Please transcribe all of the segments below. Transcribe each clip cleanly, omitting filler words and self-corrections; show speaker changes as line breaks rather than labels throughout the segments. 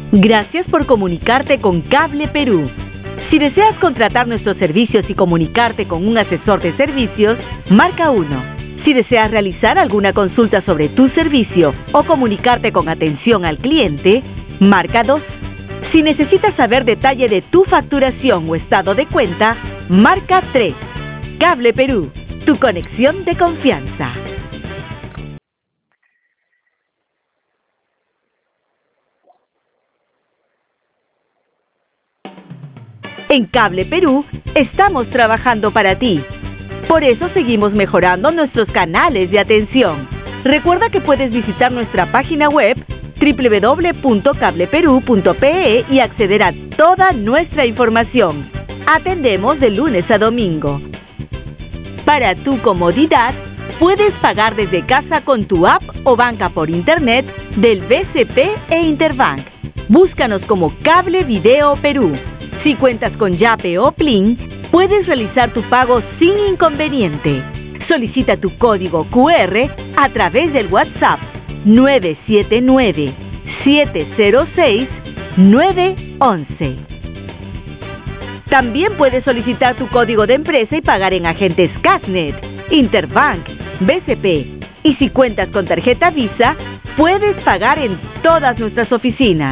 Gracias por comunicarte con Cable Perú. Si deseas contratar nuestros servicios y comunicarte con un asesor de servicios, marca 1. Si deseas realizar alguna consulta sobre tu servicio o comunicarte con atención al cliente, marca 2. Si necesitas saber detalle de tu facturación o estado de cuenta, marca 3. Cable Perú, tu conexión de confianza. En Cable Perú estamos trabajando para ti. Por eso seguimos mejorando nuestros canales de atención. Recuerda que puedes visitar nuestra página web www.cableperu.pe y acceder a toda nuestra información. Atendemos de lunes a domingo. Para tu comodidad, puedes pagar desde casa con tu app o banca por internet del BCP e Interbank. Búscanos como Cable Video Perú. Si cuentas con Yape o Plin, puedes realizar tu pago sin inconveniente. Solicita tu código QR a través del WhatsApp 979-706-911. También puedes solicitar tu código de empresa y pagar en agentes Casnet, Interbank, BCP. Y si cuentas con tarjeta Visa, puedes pagar en todas nuestras oficinas.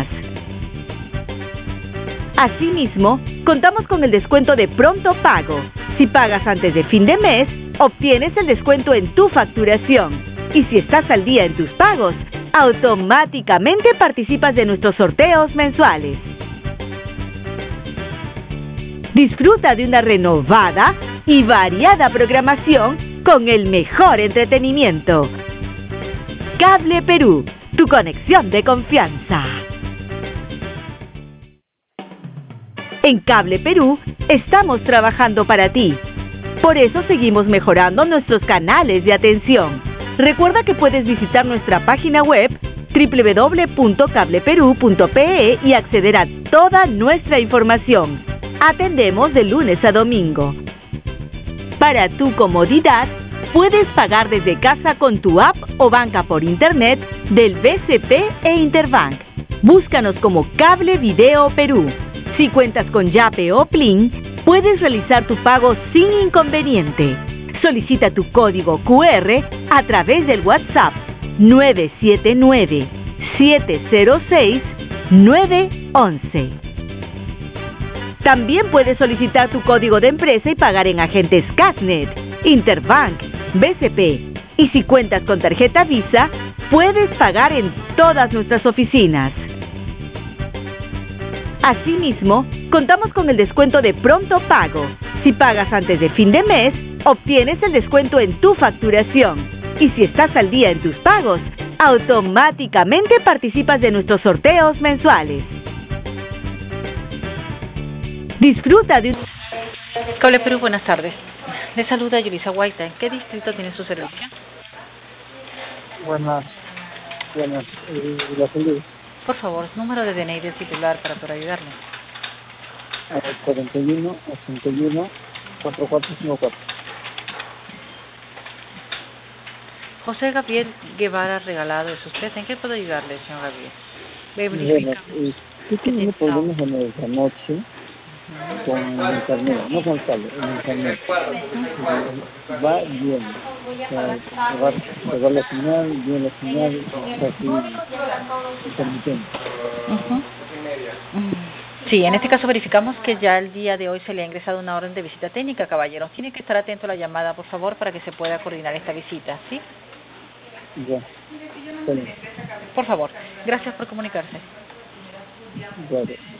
Asimismo, contamos con el descuento de pronto pago. Si pagas antes de fin de mes, obtienes el descuento en tu facturación. Y si estás al día en tus pagos, automáticamente participas de nuestros sorteos mensuales. Disfruta de una renovada y variada programación con el mejor entretenimiento. Cable Perú, tu conexión de confianza. En Cable Perú estamos trabajando para ti. Por eso seguimos mejorando nuestros canales de atención. Recuerda que puedes visitar nuestra página web www.cableperu.pe y acceder a toda nuestra información. Atendemos de lunes a domingo. Para tu comodidad, puedes pagar desde casa con tu app o banca por internet del BCP e Interbank. Búscanos como Cable Video Perú. Si cuentas con Yape o Plin, puedes realizar tu pago sin inconveniente. Solicita tu código QR a través del WhatsApp 979-706-911. También puedes solicitar tu código de empresa y pagar en agentes Casnet, Interbank, BCP. Y si cuentas con tarjeta Visa, puedes pagar en todas nuestras oficinas. Asimismo, contamos con el descuento de pronto pago. Si pagas antes de fin de mes, obtienes el descuento en tu facturación. Y si estás al día en tus pagos, automáticamente participas de nuestros sorteos mensuales. Disfruta de un...
Cable Perú, buenas tardes. Le saluda Yulisa Guaita. ¿En qué distrito tiene su servicio?
Buenas. La salud.
Por favor, número de DNI del titular para poder ayudarle.
41 81 4454.
José Gabriel Guevara Regalado es usted. ¿En qué puedo ayudarle, señor Gabriel?
Bueno, sí tengo problemas en esa noche con el internet, no con el cable, en el internet. Va bien. Va la señal, bien la señal, casi intermitente.
Sí, en este caso verificamos que ya el día de hoy se le ha ingresado una orden de visita técnica, caballero. Tiene que estar atento a la llamada, por favor, para que se pueda coordinar esta visita, ¿sí?
Ya. Bueno.
Por favor, gracias por comunicarse.
Claro.